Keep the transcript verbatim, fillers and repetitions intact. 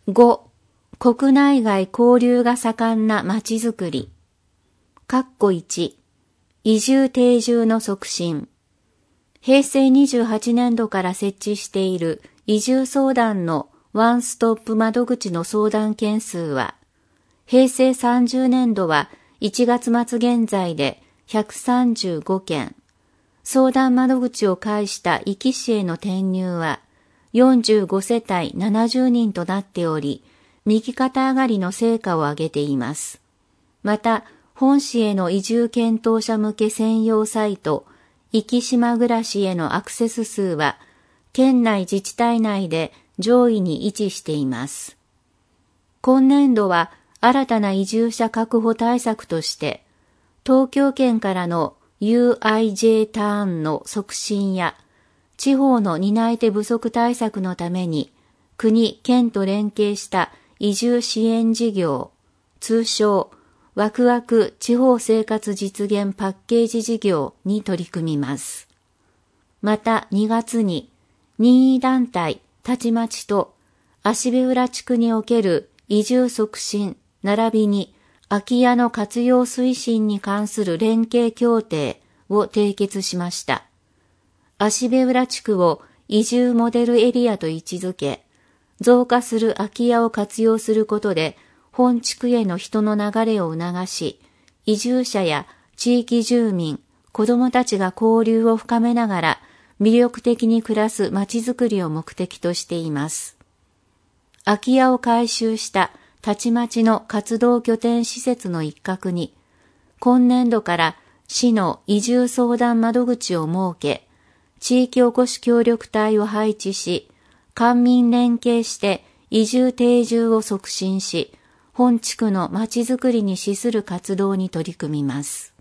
ご、国内外交流が盛んなまちづくり。かっこいち、移住定住の促進。平成にじゅうはちねんどから設置している移住相談のワンストップ窓口の相談件数は、平成さんじゅうねんどはいちがつまつ現在でひゃくさんじゅうごけん、相談窓口を介した壱岐市への転入はよんじゅうごせたいななじゅうにんとなっており、右肩上がりの成果を上げています。また、本市への移住検討者向け専用サイト、壱岐島暮らしへのアクセス数は、県内自治体内で上位に位置しています。今年度は新たな移住者確保対策として、東京圏からの ユーアイジェー ターンの促進や、地方の担い手不足対策のために、国・県と連携した移住支援事業、通称、ワクワク地方生活実現パッケージ事業に取り組みます。またにがつに任意団体たちまちと芦部浦地区における移住促進並びに空き家の活用推進に関する連携協定を締結しました。芦部浦地区を移住モデルエリアと位置づけ、増加する空き家を活用することで本地区への人の流れを促し、移住者や地域住民、子どもたちが交流を深めながら魅力的に暮らすまちづくりを目的としています。空き家を改修したたちまちの活動拠点施設の一角に、今年度から市の移住相談窓口を設け、地域おこし協力隊を配置し、官民連携して移住定住を促進し、本地区のまちづくりに資する活動に取り組みます。